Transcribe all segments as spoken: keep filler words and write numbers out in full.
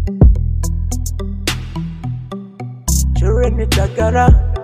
Children in Takara,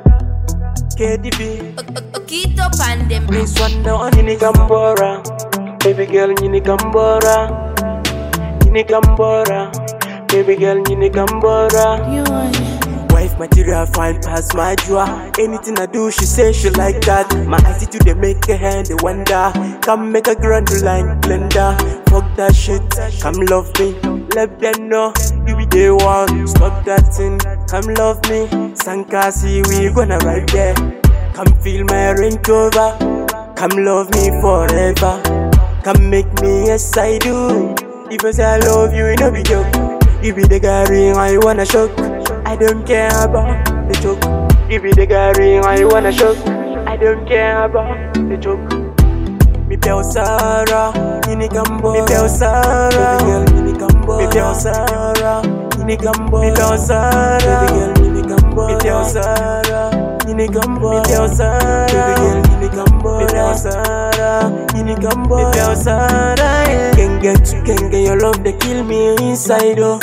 K D B, Okito Pandem. this one down in Gambora. Baby girl, in Gambora, in Gambora. Baby girl, in Gambora. Wife material fine past my drawer. Anything I do, she say she like that. My attitude they make her hand they wonder. Come make a grand like blender. Fuck that shit, come love me. Let them know you be the one. Stop that thing, come love me. Sankasi, we gonna ride there. Come feel my Range Rover. Come love me forever. Come make me yes I do. If I say I love you, it no be joke. You be the guy ring, I wanna shock. I don't care about the joke. You be the guy ring, I wanna shock. I don't care about the joke. Me peo Sarah, ini gambo. Me peo Sarah, baby girl, ini gambo. Me peo Sarah, ini gambo. Me peo Sarah, baby girl, ini gambo. Me peo Sarah, ini gambo. Me peo Sarah, baby girl, ini gambo. Me peo Sarah, ini gambo. Me peo Sarah, can't get, can't get your love, they kill me inside, oh.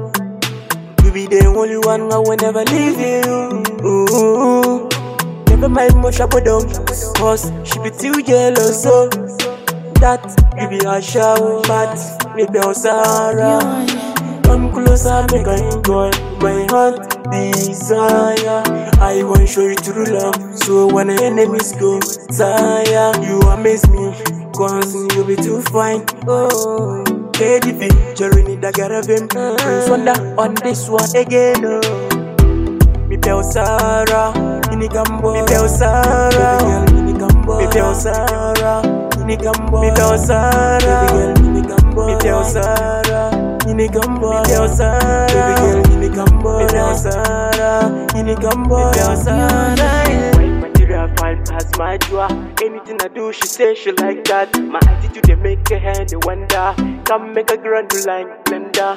Be the only one I will never leave you. Ooh. Never mind much about down, cause she be too jealous, so that you be a shower, but maybe on Sarah. Come closer, make I enjoy my heart desire. I want show you true love, so when the enemies go tire, you amaze me, cause you be too fine. Oh. K D B, Jeremy Dagaravim, Prince Wonder on this one again. Oh. Me peo Sarah, ini gambo. Me peo Sarah, ini gambo. Me peo Sarah, ini gambo. Me peo Sarah, ini gambo. Me peo Sarah, ini gambo. Me peo Sarah, ini gambo. Me peo Sarah, ini gambo. Me peo Sarah. Fine past my drawer. Anything I do, she say she like that. My attitude they make her hand they wonder. Come make a grand like blender.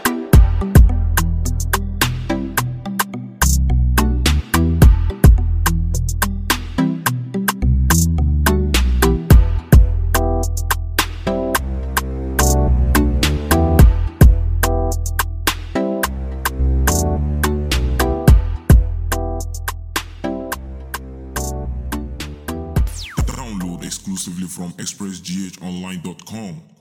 Exclusively from express g h online dot com.